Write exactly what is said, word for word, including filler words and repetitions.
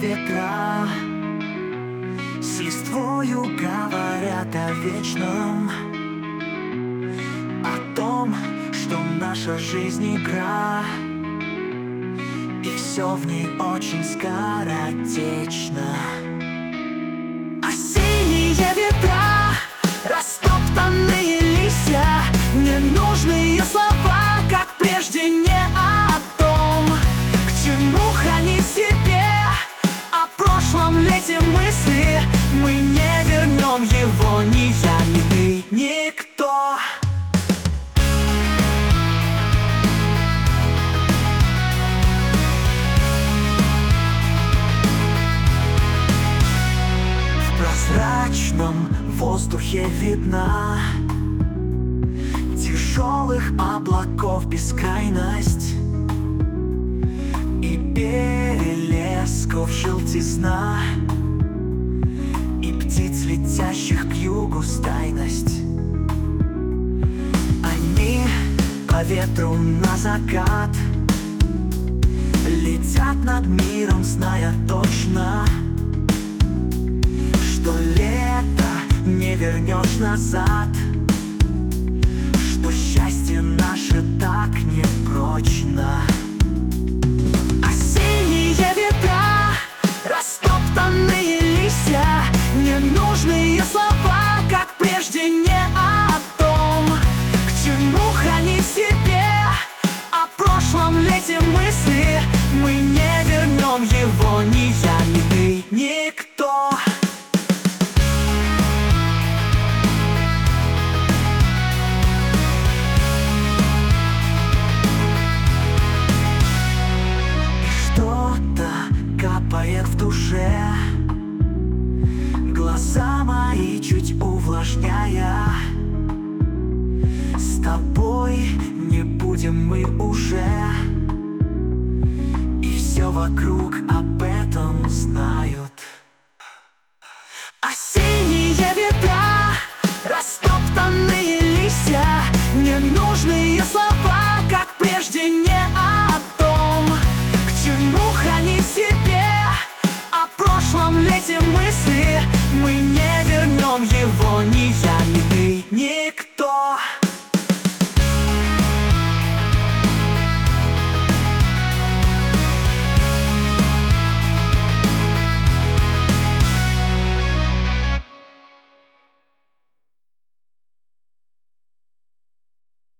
ветра с листвою говорят о вечном, о том, что наша жизнь игра, и все в ней очень скоротечно. Осенние ветра, растоптанные листья, ненужные слова, как прежде, не о том, к чему хранить себе. О прошлом лете мысли мы не вернем его, ни я, ни ты, никто. В прозрачном воздухе видна тяжелых облаков бескрайность и перелесков желтизна, и птиц, летящих к югу, стайность. Они по ветру на закат летят над миром, зная точно, что лето не вернешь назад, что счастье наше так непрочно. Осенние ветра, растоптанные листья, ненужные слова, как прежде, не о том, к чему хранить себе. О прошлом лете мысли мы не вернем его, ни я, ни ты, никто. Что-то капает в душе, глаза мои чуть увлажняя. С тобой не будем мы уже, и все вокруг об этом знают. Осень